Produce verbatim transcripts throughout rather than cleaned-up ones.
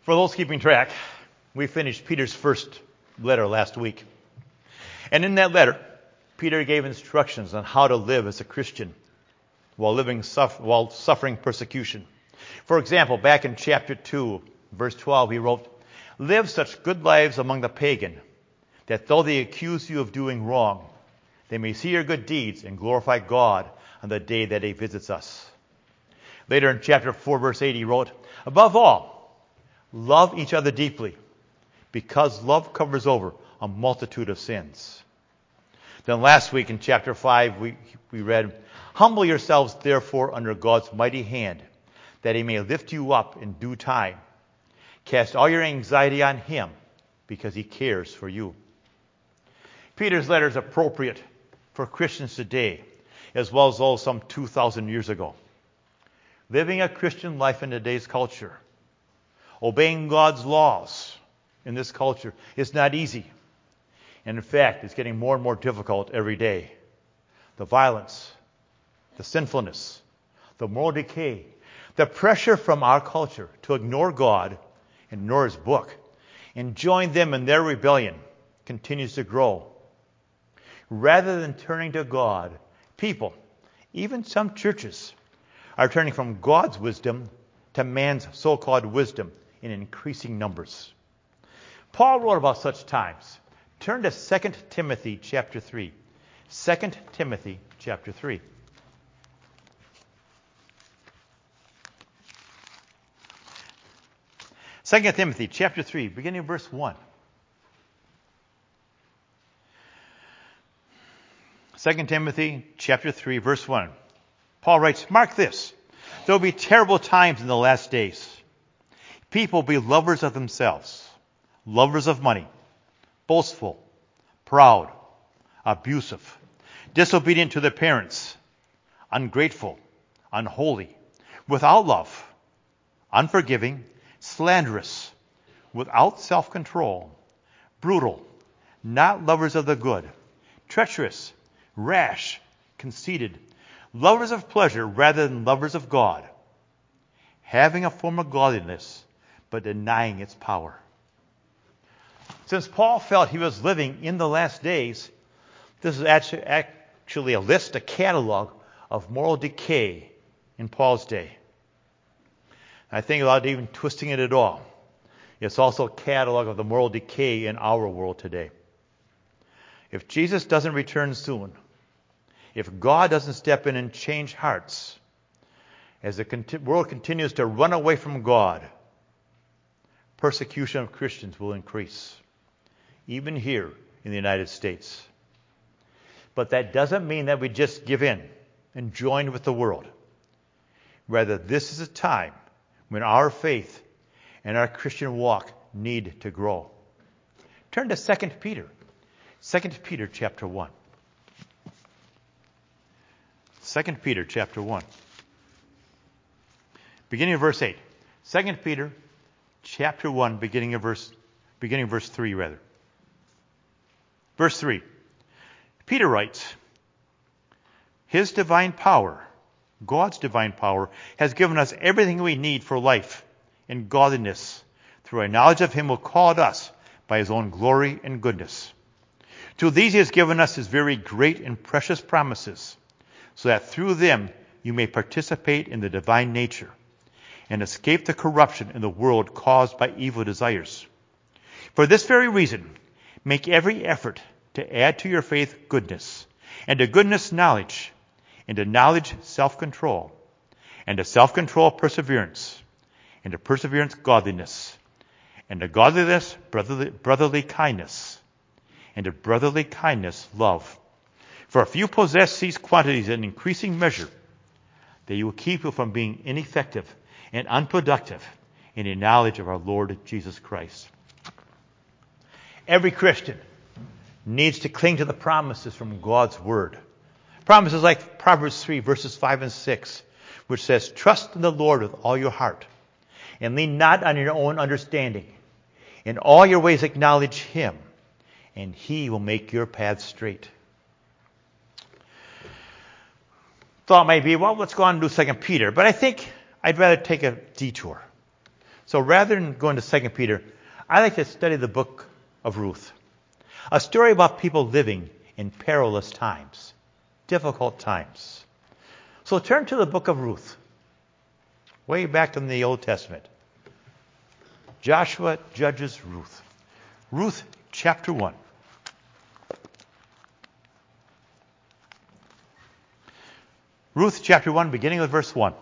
For those keeping track, we finished Peter's first letter last week. And in that letter, Peter gave instructions on how to live as a Christian while living suff- while suffering persecution. For example, back in chapter two, verse twelve, he wrote, "Live such good lives among the pagan, that though they accuse you of doing wrong, they may see your good deeds and glorify God on the day that he visits us." Later in chapter four, verse eight, he wrote, "Above all, love each other deeply, because love covers over a multitude of sins." Then last week in chapter five, we, we read, "Humble yourselves therefore under God's mighty hand, that he may lift you up in due time. Cast all your anxiety on him, because he cares for you." Peter's letter is appropriate for Christians today, as well as those some two thousand years ago. Living a Christian life in today's culture, obeying God's laws in this culture is not easy. And in fact, it's getting more and more difficult every day. The violence, the sinfulness, the moral decay, the pressure from our culture to ignore God and ignore his book and join them in their rebellion continues to grow. Rather than turning to God, people, even some churches, are turning from God's wisdom to man's so-called wisdom in increasing numbers. Paul wrote about such times. Turn to Second Timothy chapter three. Second Timothy chapter three. Second Timothy chapter three, beginning of verse one. Second Timothy chapter three, verse one. Paul writes, "Mark this, there will be terrible times in the last days. People will be lovers of themselves, lovers of money, boastful, proud, abusive, disobedient to their parents, ungrateful, unholy, without love, unforgiving, slanderous, without self-control, brutal, not lovers of the good, treacherous, rash, conceited, lovers of pleasure rather than lovers of God, having a form of godliness, but denying its power." Since Paul felt he was living in the last days, this is actually a list, a catalog of moral decay in Paul's day. I think without even twisting it at all, it's also a catalog of the moral decay in our world today. If Jesus doesn't return soon, if God doesn't step in and change hearts, as the world continues to run away from God, persecution of Christians will increase, even here in the United States. But that doesn't mean that we just give in and join with the world. Rather, this is a time when our faith and our Christian walk need to grow. Turn to Second Peter. Second Peter chapter one. Second Peter chapter one. Beginning of verse eight. Second Peter chapter one, beginning of verse beginning of verse three rather. Verse three. Peter writes, "His divine power, God's divine power, has given us everything we need for life and godliness through a knowledge of him who called us by his own glory and goodness. To these he has given us his very great and precious promises, so that through them you may participate in the divine nature and escape the corruption in the world caused by evil desires. For this very reason, make every effort to add to your faith goodness, and to goodness knowledge, and to knowledge self-control, and to self-control perseverance, and to perseverance godliness, and to godliness brotherly, brotherly kindness, and to brotherly kindness love. For if you possess these quantities in increasing measure, they will keep you from being ineffective and unproductive in the knowledge of our Lord Jesus Christ." Every Christian needs to cling to the promises from God's Word. Promises like Proverbs three, verses five and six, which says, "Trust in the Lord with all your heart, and lean not on your own understanding. In all your ways acknowledge him, and he will make your paths straight." Thought might be, well, let's go on and do Second Peter. But I think I'd rather take a detour. So rather than going to Second Peter, I like to study the book of Ruth. A story about people living in perilous times, difficult times. So turn to the book of Ruth, way back in the Old Testament. Joshua, Judges, Ruth. Ruth chapter one. Ruth chapter one, beginning with verse one.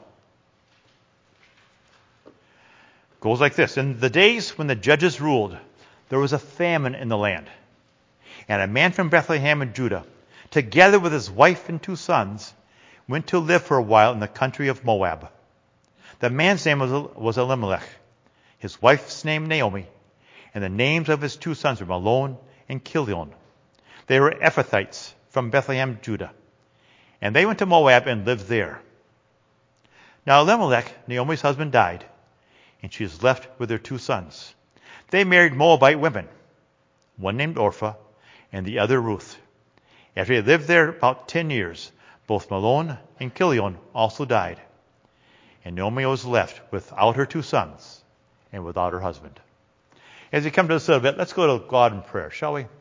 Goes like this. In the days when the judges ruled, there was a famine in the land. And a man from Bethlehem in Judah, together with his wife and two sons, went to live for a while in the country of Moab. The man's name was, was Elimelech, his wife's name Naomi, and the names of his two sons were Mahlon and Chilion. They were Ephrathites from Bethlehem, Judah. And they went to Moab and lived there. Now Elimelech, Naomi's husband, died, and she was left with her two sons. They married Moabite women, one named Orpah and the other Ruth. After they lived there about ten years, both Mahlon and Chilion also died. And Naomi was left without her two sons and without her husband. As we come to this a little bit, let's go to God in prayer, shall we?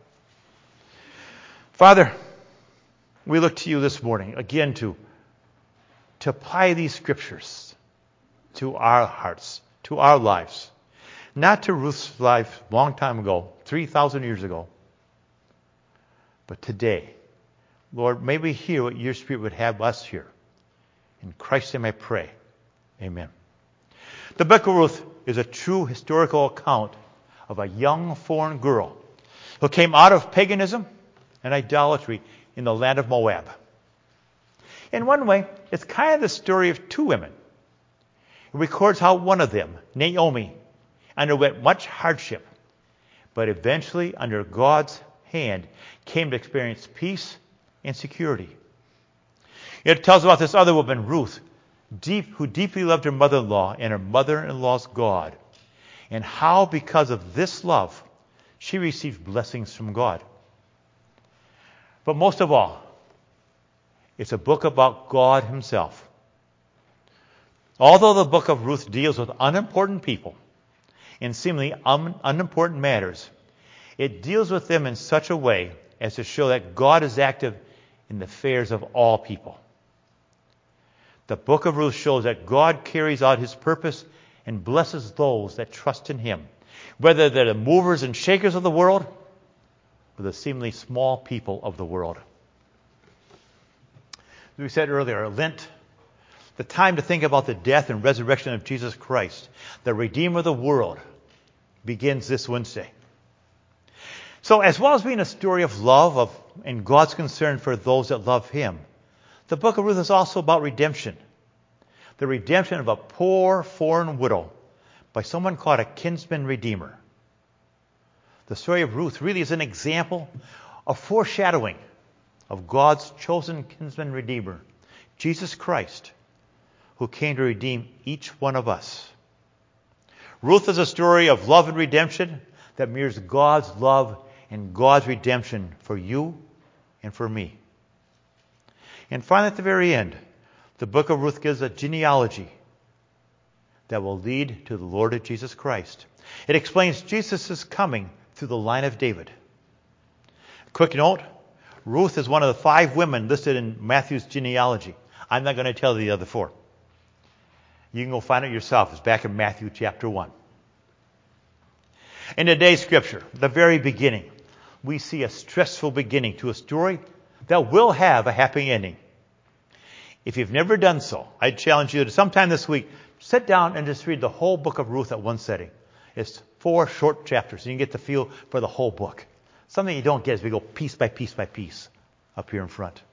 Father, we look to you this morning again to, to apply these scriptures to our hearts, to our lives. Not to Ruth's life a long time ago, three thousand years ago, but today. Lord, may we hear what your Spirit would have us hear. In Christ's name I pray. Amen. The book of Ruth is a true historical account of a young foreign girl who came out of paganism and idolatry in the land of Moab. In one way, it's kind of the story of two women. It records how one of them, Naomi, underwent much hardship, but eventually, under God's hand, came to experience peace and security. It tells about this other woman, Ruth, deep, who deeply loved her mother-in-law and her mother-in-law's God, and how, because of this love, she received blessings from God. But most of all, it's a book about God himself. Although the book of Ruth deals with unimportant people and seemingly un- unimportant matters, it deals with them in such a way as to show that God is active in the affairs of all people. The book of Ruth shows that God carries out his purpose and blesses those that trust in him, whether they're the movers and shakers of the world or the seemingly small people of the world. As we said earlier, Lent, the time to think about the death and resurrection of Jesus Christ, the Redeemer of the world, begins this Wednesday. So as well as being a story of love of, and God's concern for those that love him, the book of Ruth is also about redemption. The redemption of a poor foreign widow by someone called a kinsman redeemer. The story of Ruth really is an example of foreshadowing of God's chosen kinsman redeemer, Jesus Christ, who came to redeem each one of us. Ruth is a story of love and redemption that mirrors God's love and God's redemption for you and for me. And finally, at the very end, the book of Ruth gives a genealogy that will lead to the Lord Jesus Christ. It explains Jesus' coming through the line of David. Quick note, Ruth is one of the five women listed in Matthew's genealogy. I'm not going to tell you the other four. You can go find it yourself. It's back in Matthew chapter one. In today's scripture, the very beginning, we see a stressful beginning to a story that will have a happy ending. If you've never done so, I challenge you to sometime this week, sit down and just read the whole book of Ruth at one setting. It's four short chapters, and you get the feel for the whole book. Something you don't get as we go piece by piece by piece up here in front.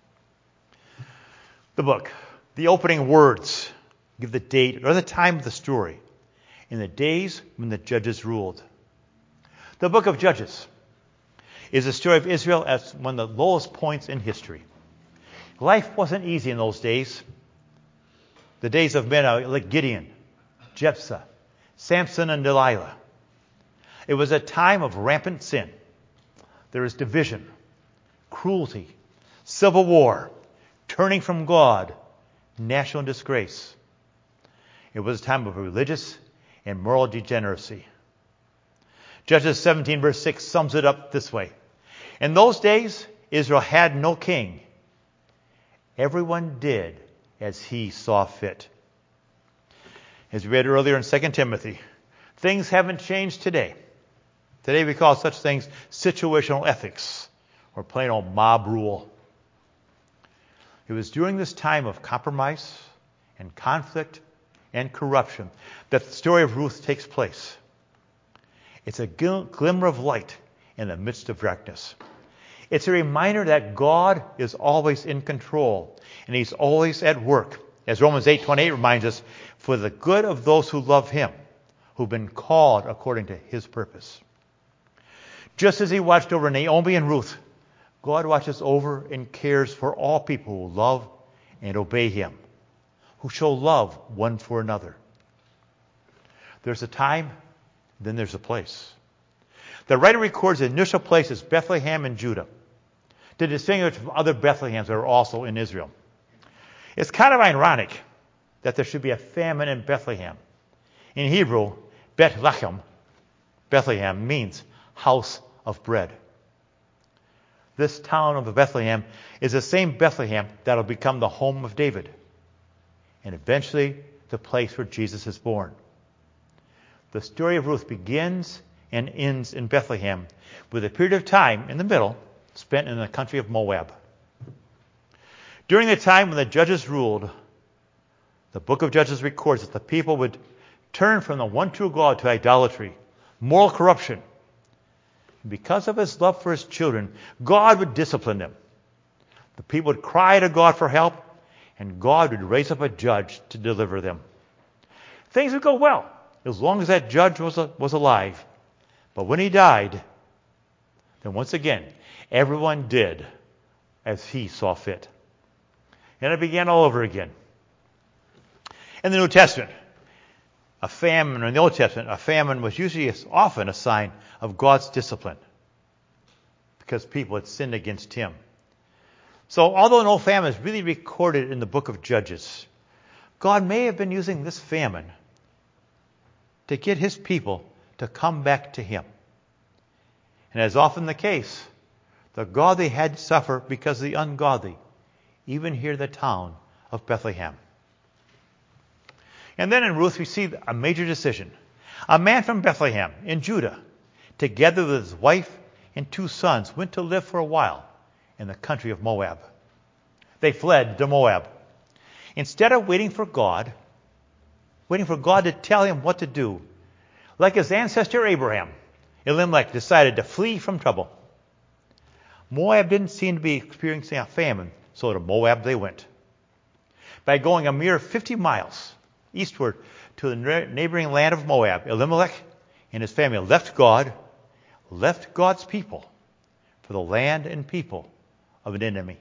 The book, the opening words, give the date or the time of the story. In the days when the judges ruled. The book of Judges is a story of Israel at one of the lowest points in history. Life wasn't easy in those days. The days of men like Gideon, Jephthah, Samson, and Delilah. It was a time of rampant sin. There was division, cruelty, civil war, turning from God, national disgrace. It was a time of religious and moral degeneracy. Judges seventeen verse six sums it up this way. In those days, Israel had no king. Everyone did as he saw fit. As we read earlier in Second Timothy, things haven't changed today. Today we call such things situational ethics or plain old mob rule. It was during this time of compromise and conflict and corruption that the story of Ruth takes place. It's a glimmer of light in the midst of darkness. It's a reminder that God is always in control and He's always at work. As Romans eight twenty-eight reminds us, for the good of those who love Him, who've been called according to His purpose. Just as He watched over Naomi and Ruth, God watches over and cares for all people who love and obey Him, who show love one for another. There's a time, then there's a place. The writer records the initial place as Bethlehem in Judah, to distinguish from other Bethlehems that are also in Israel. It's kind of ironic that there should be a famine in Bethlehem. In Hebrew, Bethlehem, Bethlehem means house of bread. This town of Bethlehem is the same Bethlehem that will become the home of David, and eventually the place where Jesus is born. The story of Ruth begins and ends in Bethlehem, with a period of time in the middle spent in the country of Moab. During the time when the judges ruled, the book of Judges records that the people would turn from the one true God to idolatry, moral corruption. Because of His love for His children, God would discipline them. The people would cry to God for help, and God would raise up a judge to deliver them. Things would go well as long as that judge was, a, was alive. But when he died, then once again, everyone did as he saw fit. And it began all over again. In the New Testament, a famine, or in the Old Testament, a famine was usually often a sign of God's discipline because people had sinned against Him. So although no famine is really recorded in the book of Judges, God may have been using this famine to get His people to come back to Him. And as often the case, the godly had to suffer because of the ungodly, even here in the town of Bethlehem. And then in Ruth we see a major decision. A man from Bethlehem in Judah, together with his wife and two sons, went to live for a while in the country of Moab. They fled to Moab. Instead of waiting for God, waiting for God to tell him what to do, like his ancestor Abraham, Elimelech decided to flee from trouble. Moab didn't seem to be experiencing a famine, so to Moab they went. By going a mere fifty miles eastward to the neighboring land of Moab, Elimelech and his family left God, left God's people for the land and people of an enemy.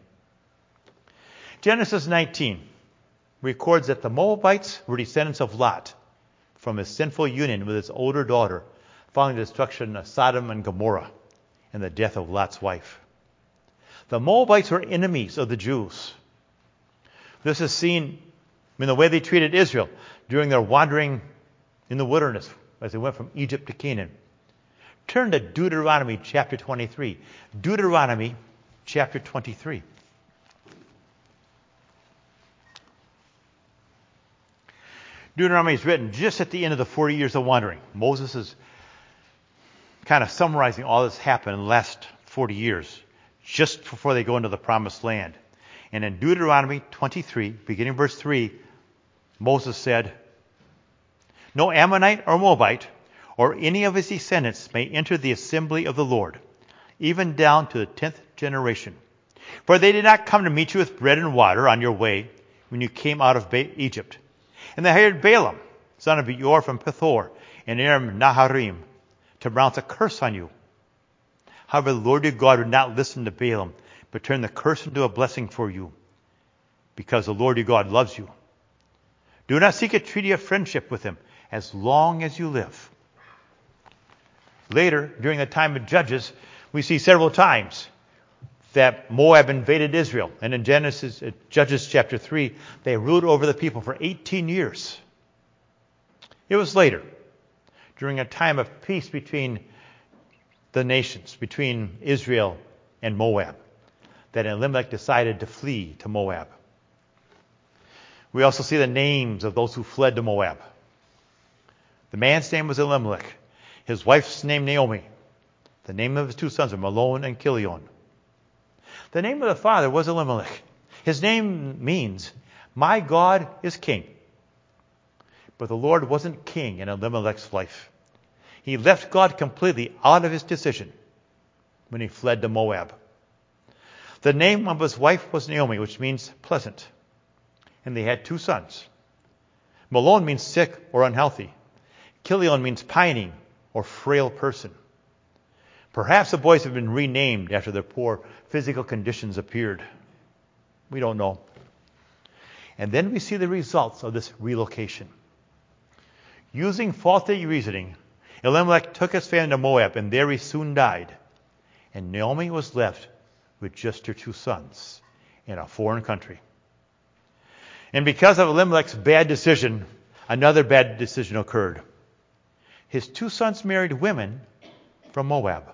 Genesis nineteen records that the Moabites were descendants of Lot from his sinful union with his older daughter following the destruction of Sodom and Gomorrah and the death of Lot's wife. The Moabites were enemies of the Jews. This is seen in the way they treated Israel during their wandering in the wilderness as they went from Egypt to Canaan. Turn to Deuteronomy chapter twenty-three. Deuteronomy chapter twenty-three. Deuteronomy is written just at the end of the forty years of wandering. Moses is kind of summarizing all that's happened in the last forty years, just before they go into the promised land. And in Deuteronomy twenty-three, beginning verse three, Moses said, "No Ammonite or Moabite or any of his descendants may enter the assembly of the Lord, even down to the tenth generation. For they did not come to meet you with bread and water on your way when you came out of Egypt. And they hired Balaam, son of Beor from Pethor, and Aram Naharim, to pronounce a curse on you. However, the Lord your God would not listen to Balaam, but turned the curse into a blessing for you, because the Lord your God loves you. Do not seek a treaty of friendship with him as long as you live." Later, during the time of Judges, we see several times that Moab invaded Israel. And in Genesis, Judges chapter three, they ruled over the people for eighteen years. It was later, during a time of peace between the nations, between Israel and Moab, that Elimelech decided to flee to Moab. We also see the names of those who fled to Moab. The man's name was Elimelech. His wife's name Naomi. The name of his two sons were Mahlon and Chilion. The name of the father was Elimelech. His name means, my God is king. But the Lord wasn't king in Elimelech's life. He left God completely out of his decision when he fled to Moab. The name of his wife was Naomi, which means pleasant. And they had two sons. Mahlon means sick or unhealthy. Chilion means pining or frail person. Perhaps the boys have been renamed after their poor physical conditions appeared. We don't know. And then we see the results of this relocation. Using faulty reasoning, Elimelech took his family to Moab, and there he soon died. And Naomi was left with just her two sons in a foreign country. And because of Elimelech's bad decision, another bad decision occurred. His two sons married women from Moab.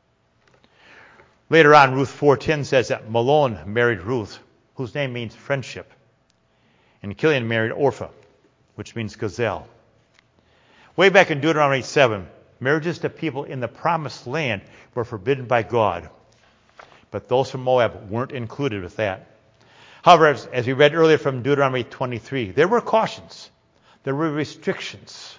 Later on, Ruth four ten says that Mahlon married Ruth, whose name means friendship. And Chilion married Orpah, which means gazelle. Way back in Deuteronomy seven, marriages to people in the promised land were forbidden by God. But those from Moab weren't included with that. However, as, as we read earlier from Deuteronomy twenty-three, there were cautions. There were restrictions.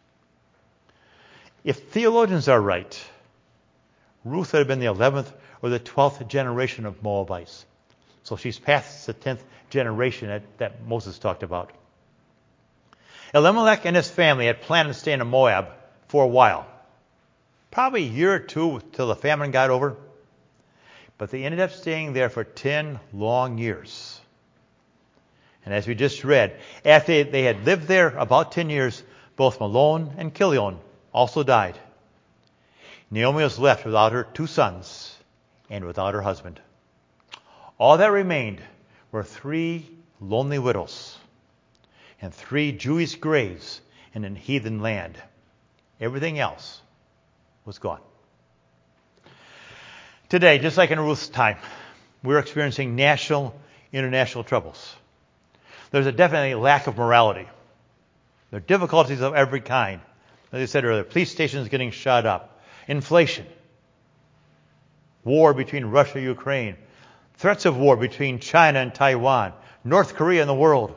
If theologians are right, Ruth had been the eleventh or the twelfth generation of Moabites. So she's past the tenth generation that, that Moses talked about. Elimelech and his family had planned to stay in Moab for a while. Probably a year or two till the famine got over. But they ended up staying there for ten long years. And as we just read, after they had lived there about ten years, both Mahlon and Chilion also died. Naomi was left without her two sons and without her husband. All that remained were three lonely widows and three Jewish graves in a heathen land. Everything else was gone. Today, just like in Ruth's time, we're experiencing national, international troubles. There's a definitely lack of morality. There are difficulties of every kind. As I said earlier, police stations getting shut up, inflation, war between Russia and Ukraine, threats of war between China and Taiwan, North Korea and the world.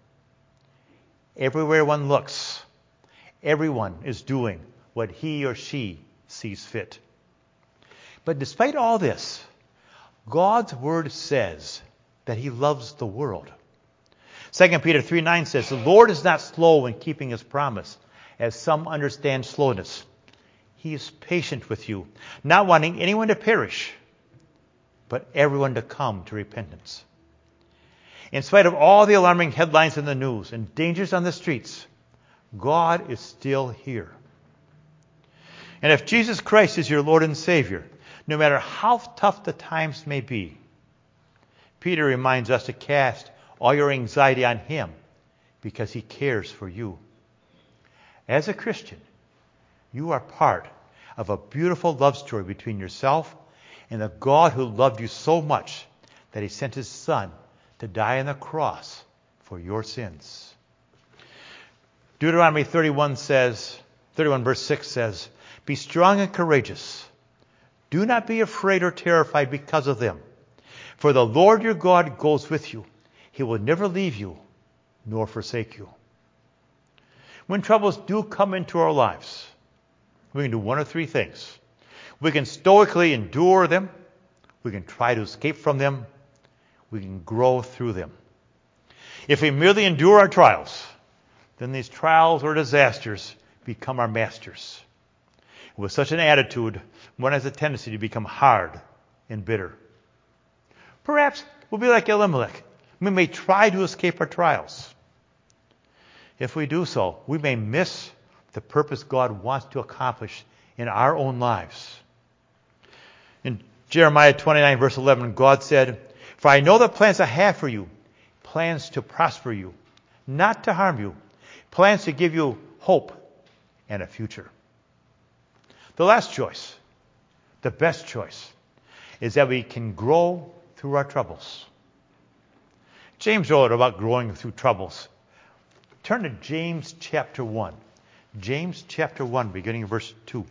Everywhere one looks, everyone is doing what he or she sees fit. But despite all this, God's word says that he loves the world. Second Peter three nine says, the Lord is not slow in keeping his promise, as some understand slowness. He is patient with you, not wanting anyone to perish, but everyone to come to repentance. In spite of all the alarming headlines in the news and dangers on the streets, God is still here. And if Jesus Christ is your Lord and Savior, no matter how tough the times may be, Peter reminds us to cast all your anxiety on him because he cares for you. As a Christian, you are part of a beautiful love story between yourself and the God who loved you so much that he sent his Son to die on the cross for your sins. Deuteronomy thirty-one says, thirty-one verse six says, be strong and courageous. Do not be afraid or terrified because of them. For the Lord your God goes with you. He will never leave you nor forsake you. When troubles do come into our lives, we can do one of three things. We can stoically endure them. We can try to escape from them. We can grow through them. If we merely endure our trials, then these trials or disasters become our masters. With such an attitude, one has a tendency to become hard and bitter. Perhaps we'll be like Elimelech. We may try to escape our trials. If we do so, we may miss the purpose God wants to accomplish in our own lives. In Jeremiah twenty-nine, verse eleven, God said, for I know the plans I have for you, plans to prosper you, not to harm you, plans to give you hope and a future. The last choice, the best choice, is that we can grow through our troubles. James wrote about growing through troubles. Turn to James chapter one. James chapter one, beginning in verse two.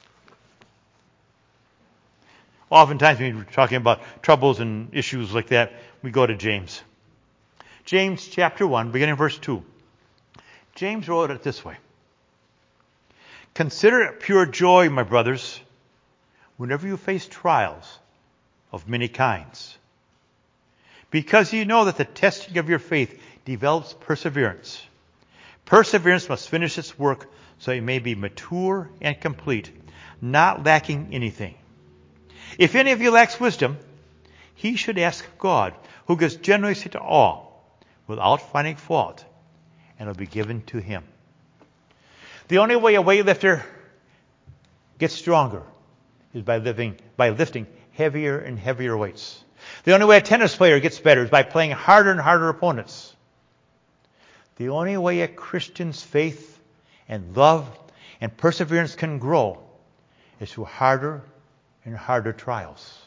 Oftentimes when we're talking about troubles and issues like that, we go to James. James chapter one, beginning in verse two. James wrote it this way. Consider it pure joy, my brothers, whenever you face trials of many kinds, because you know that the testing of your faith develops perseverance. Perseverance must finish its work so it may be mature and complete, not lacking anything. If any of you lacks wisdom, he should ask God, who gives generously to all, without finding fault, and it will be given to him. The only way a weightlifter gets stronger is by living, by lifting heavier and heavier weights. The only way a tennis player gets better is by playing harder and harder opponents. The only way a Christian's faith and love and perseverance can grow is through harder and harder trials.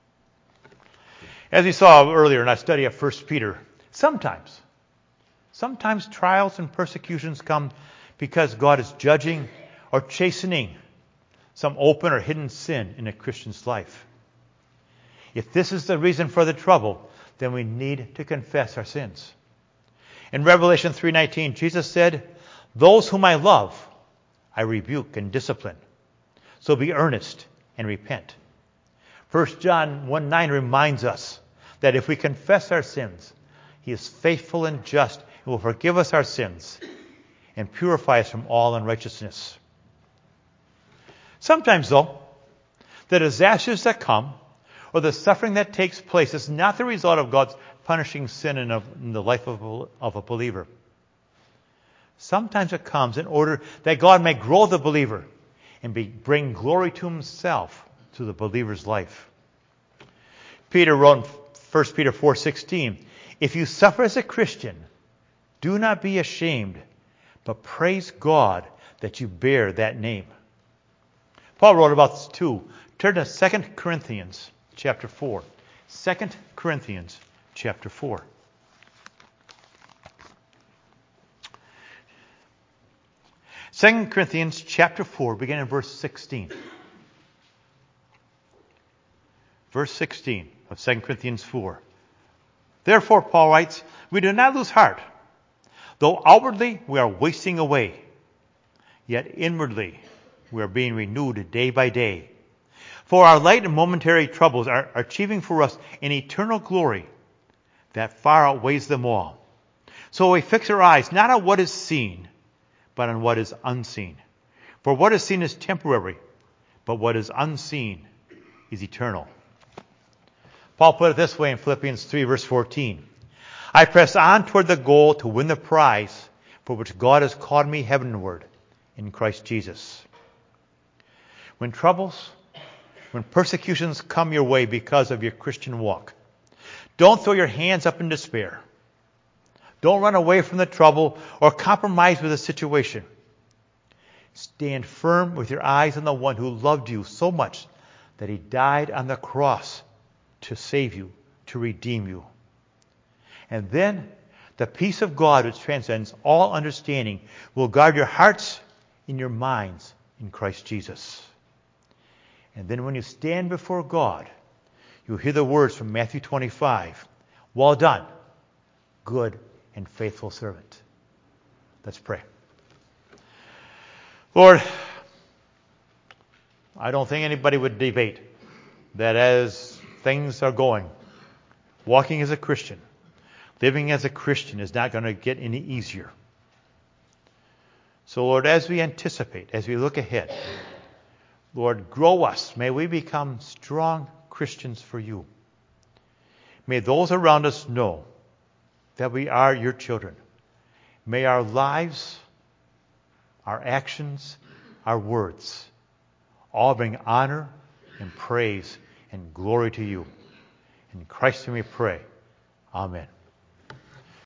As we saw earlier in our study of First Peter, sometimes, sometimes trials and persecutions come because God is judging or chastening some open or hidden sin in a Christian's life. If this is the reason for the trouble, then we need to confess our sins. In Revelation three nineteen, Jesus said, "Those whom I love, I rebuke and discipline. So be earnest and repent." First John one nine reminds us that if we confess our sins, he is faithful and just and will forgive us our sins and purify us from all unrighteousness. Sometimes, though, the disasters that come or the suffering that takes place is not the result of God's punishing sin in, a, in the life of a, of a believer. Sometimes it comes in order that God may grow the believer and be, bring glory to himself to the believer's life. Peter wrote in First Peter four sixteen, "If you suffer as a Christian, do not be ashamed, but praise God that you bear that name." Paul wrote about this too. Turn to Second Corinthians chapter four. Second Corinthians chapter four. Second Corinthians chapter four, beginning in verse sixteen. Verse sixteen of Second Corinthians four. "Therefore," Paul writes, "we do not lose heart. Though outwardly we are wasting away, yet inwardly we are being renewed day by day. For our light and momentary troubles are achieving for us an eternal glory that far outweighs them all. So we fix our eyes not on what is seen, but on what is unseen. For what is seen is temporary, but what is unseen is eternal." Paul put it this way in Philippians three, verse fourteen. "I press on toward the goal to win the prize for which God has called me heavenward in Christ Jesus." When troubles, when persecutions come your way because of your Christian walk, don't throw your hands up in despair. Don't run away from the trouble or compromise with the situation. Stand firm with your eyes on the one who loved you so much that he died on the cross to save you, to redeem you. And then the peace of God, which transcends all understanding, will guard your hearts and your minds in Christ Jesus. And then when you stand before God, you'll hear the words from Matthew twenty-five. "Well done, good and faithful servant." Let's pray. Lord, I don't think anybody would debate that as things are going, walking as a Christian, living as a Christian is not going to get any easier. So, Lord, as we anticipate, as we look ahead, Lord, grow us. May we become strong Christians for you. May those around us know that we are your children. May our lives, our actions, our words all bring honor and praise and glory to you. In Christ's name we pray. Amen.